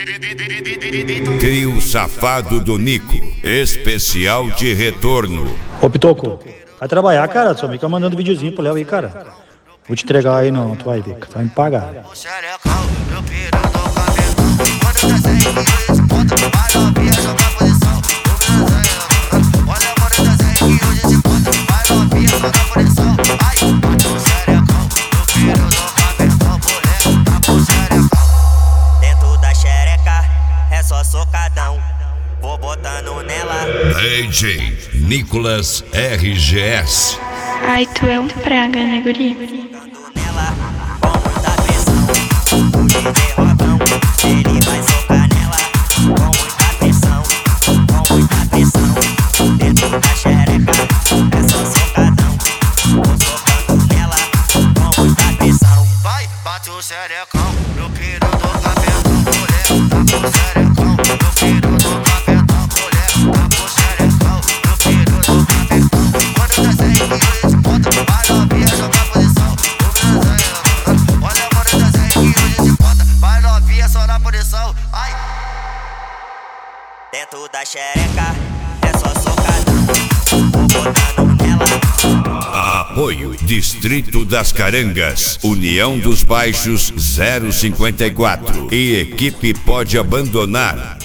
Trio Safado do Nico, especial de retorno. Ô Pitoco, vai trabalhar, cara? Só fica mandando videozinho pro Léo aí, cara. Vou te entregar aí não, tu vai ver, tu vai me pagar. Dentro da xereca é só socadão, vou botando nela. DJ Nicolas RGS. Ai, tu é um praga, né, guri? Nela, com muita pressão, o DJ Robão, ele vai socar nela. Com muita pressão, dentro da xereca é só socadão, vou socando nela. Com muita pressão. Vai, bate o xerecão, no piro do cabelo, mulher, tá com xerecão, no piro do cabelo, mulher, tá com xerecão, no piro do cabelo. Quando desce em que hoje bota, vai novinha, joga a posição. Olha quando desce em que hoje bota, vai novinha, só na posição. Ai. Dentro da xereca é só socadão, vou botando nela. Apoio Distrito das Carangas, União dos Baixos 054 e equipe Pode Abandonar.